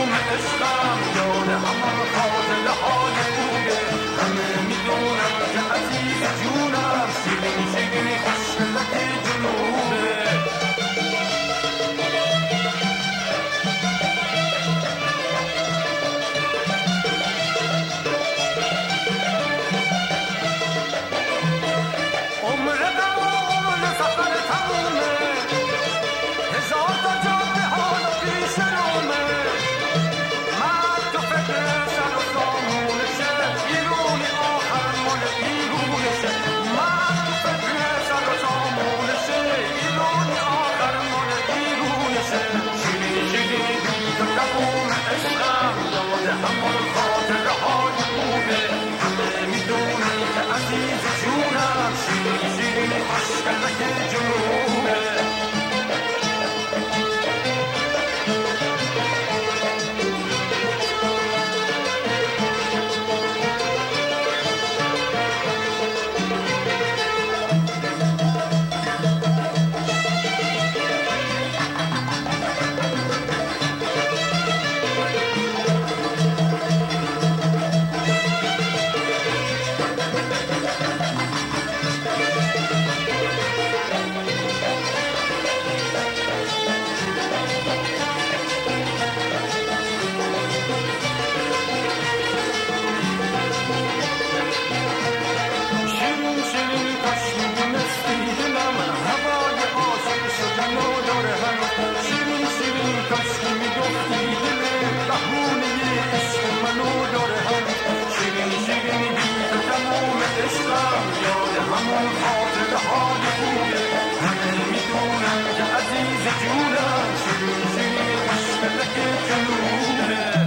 تموم عشقم یاد همان خاطره های خوبه همه میدونم که عزیز جونم شیرین شیرین خوشگلک جنوبه همون خاطره های خوبه همه میدونن که عزیز جونم شیرین شیرین خوشگلک جنوبه همون خاطره های خوبه همه میدونن که عزیز جونم شیرین شیرین خوشگلک جنوبه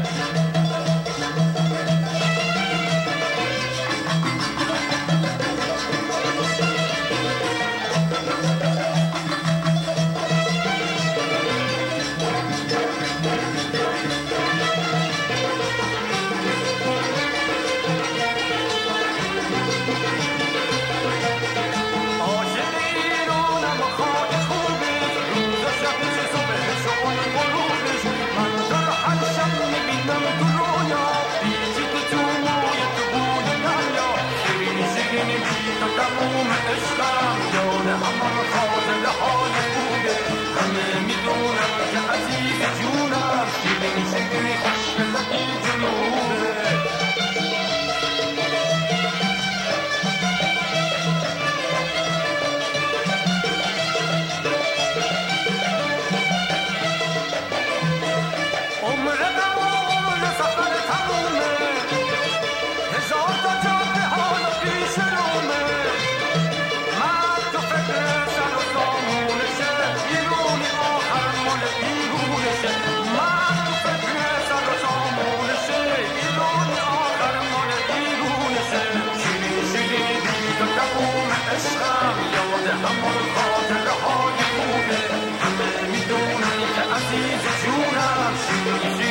تموم عشقم یاد همان خاطره های خوبه همه میدونم که عزیز جونم شیرین شیرین خوشگلک جنوبه عشقم یاد همون خاطره های خوبه همه میدونن که عزیز جونم شیرین